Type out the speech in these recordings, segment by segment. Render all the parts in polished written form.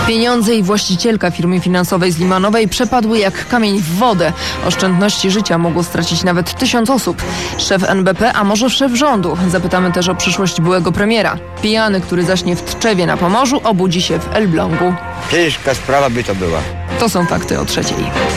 Pieniądze i właścicielka firmy finansowej z Limanowej przepadły jak kamień w wodę. Oszczędności życia mogło stracić nawet 1000 osób. Szef NBP, a może szef rządu? Zapytamy też o przyszłość byłego premiera. Pijany, który zaśnie w Tczewie na Pomorzu, obudzi się w Elblągu. Ciężka sprawa by to była. To są fakty o 3:00.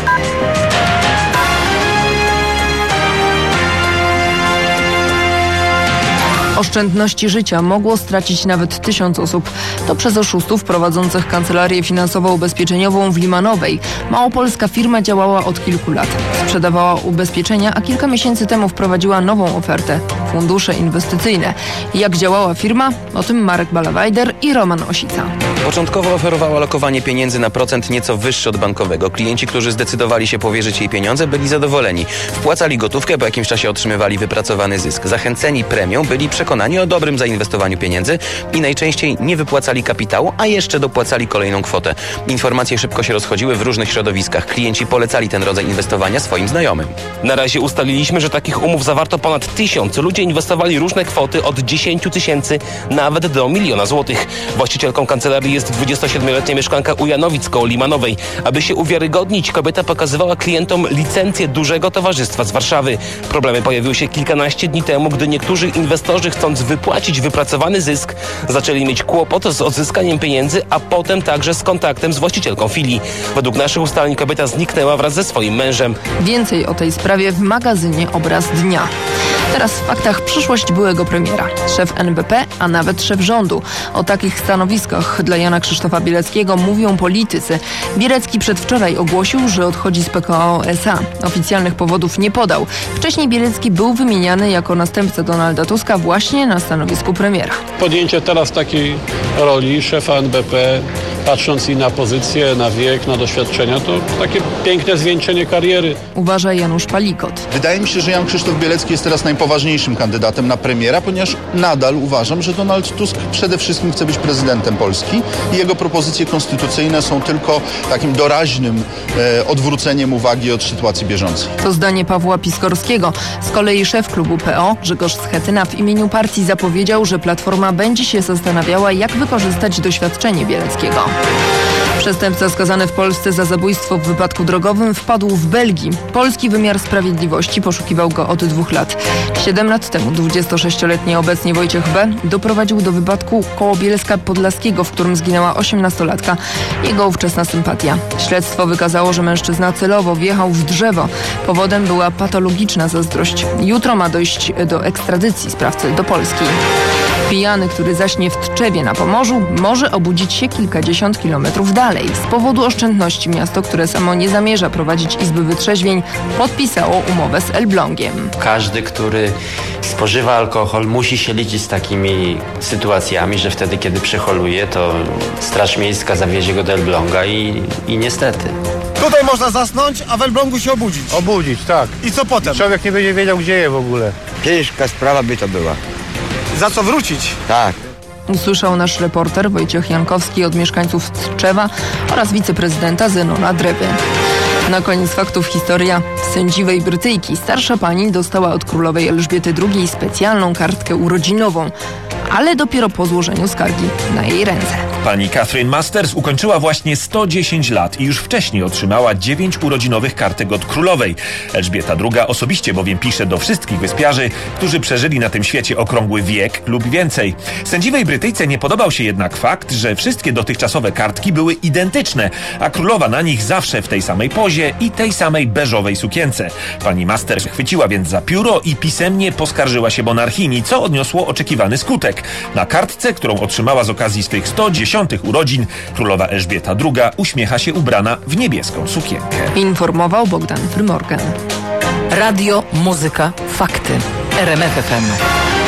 Oszczędności życia mogło stracić nawet 1000 osób. To przez oszustów prowadzących kancelarię finansowo-ubezpieczeniową w Limanowej. Małopolska firma działała od kilku lat. Sprzedawała ubezpieczenia, a kilka miesięcy temu wprowadziła nową ofertę – fundusze inwestycyjne. Jak działała firma? O tym Marek Balawajder i Roman Osica. Początkowo oferowała lokowanie pieniędzy na procent nieco wyższy od bankowego. Klienci, którzy zdecydowali się powierzyć jej pieniądze, byli zadowoleni. Wpłacali gotówkę, po jakimś czasie otrzymywali wypracowany zysk. Zachęceni premią byli przekonani o dobrym zainwestowaniu pieniędzy i najczęściej nie wypłacali kapitału, a jeszcze dopłacali kolejną kwotę. Informacje szybko się rozchodziły w różnych środowiskach. Klienci polecali ten rodzaj inwestowania swoim znajomym. Na razie ustaliliśmy, że takich umów zawarto ponad 1000. Ludzie inwestowali różne kwoty od 10 000 nawet do 1 000 000 złotych. Właścicielką kancelarii jest 27-letnia mieszkanka Ujanowic koło Limanowej. Aby się uwiarygodnić, kobieta pokazywała klientom licencję dużego towarzystwa z Warszawy. Problemy pojawiły się kilkanaście dni temu, gdy niektórzy inwestorzy, chcąc wypłacić wypracowany zysk, zaczęli mieć kłopot z odzyskaniem pieniędzy, a potem także z kontaktem z właścicielką filii. Według naszych ustaleń kobieta zniknęła wraz ze swoim mężem. Więcej o tej sprawie w magazynie Obraz Dnia. Teraz w faktach przyszłość byłego premiera. Szef NBP, a nawet szef rządu. O takich stanowiskach dla Jana Krzysztofa Bieleckiego mówią politycy. Bielecki przedwczoraj ogłosił, że odchodzi z PKO SA. Oficjalnych powodów nie podał. Wcześniej Bielecki był wymieniany jako następca Donalda Tuska właśnie na stanowisku premiera. Podjęcie teraz takiej roli szefa NBP, patrząc i na pozycję, na wiek, na doświadczenia, to takie piękne zwieńczenie kariery. Uważa Janusz Palikot. Wydaje mi się, że Jan Krzysztof Bielecki jest teraz najpoważniejszym kandydatem na premiera, ponieważ nadal uważam, że Donald Tusk przede wszystkim chce być prezydentem Polski i jego propozycje konstytucyjne są tylko takim doraźnym odwróceniem uwagi od sytuacji bieżącej. To zdanie Pawła Piskorskiego. Z kolei szef klubu PO, Grzegorz Schetyna, w imieniu partii zapowiedział, że Platforma będzie się zastanawiała, jak wykorzystać doświadczenie Bieleckiego. Przestępca skazany w Polsce za zabójstwo w wypadku drogowym wpadł w Belgii. Polski wymiar sprawiedliwości poszukiwał go od 2 lat. 7 lat temu 26-letni obecnie Wojciech B. doprowadził do wypadku koło Bielska Podlaskiego, w którym zginęła 18-latka. Jego ówczesna sympatia. Śledztwo wykazało, że mężczyzna celowo wjechał w drzewo. Powodem była patologiczna zazdrość. Jutro ma dojść do ekstradycji sprawcy do Polski. Pijany, który zaśnie w Tczewie na Pomorzu, może obudzić się kilkadziesiąt kilometrów dalej. Z powodu oszczędności miasto, które samo nie zamierza prowadzić izby wytrzeźwień, podpisało umowę z Elblągiem. Każdy, który spożywa alkohol, musi się liczyć z takimi sytuacjami, że wtedy, kiedy przeholuje, to Straż Miejska zawiezie go do Elbląga i niestety. Tutaj można zasnąć, a w Elblągu się obudzić. Obudzić, tak. I co potem? Człowiek nie będzie wiedział, gdzie jest w ogóle. Ciężka sprawa by to była. Za co wrócić? Tak. Usłyszał nasz reporter Wojciech Jankowski od mieszkańców Tczewa oraz wiceprezydenta Zenona Dreby. Na koniec faktów historia sędziwej Brytyjki. Starsza pani dostała od królowej Elżbiety II specjalną kartkę urodzinową, ale dopiero po złożeniu skargi na jej ręce. Pani Catherine Masters ukończyła właśnie 110 lat i już wcześniej otrzymała 9 urodzinowych kartek od królowej. Elżbieta II osobiście bowiem pisze do wszystkich wyspiarzy, którzy przeżyli na tym świecie okrągły wiek lub więcej. Sędziwej Brytyjce nie podobał się jednak fakt, że wszystkie dotychczasowe kartki były identyczne, a królowa na nich zawsze w tej samej pozie i tej samej beżowej sukience. Pani Masters chwyciła więc za pióro i pisemnie poskarżyła się monarchini, co odniosło oczekiwany skutek. Na kartce, którą otrzymała z okazji swych 110 urodzin, królowa Elżbieta II uśmiecha się ubrana w niebieską sukienkę. Informował Bogdan Frymorgan. Radio, muzyka, fakty. RMF FM.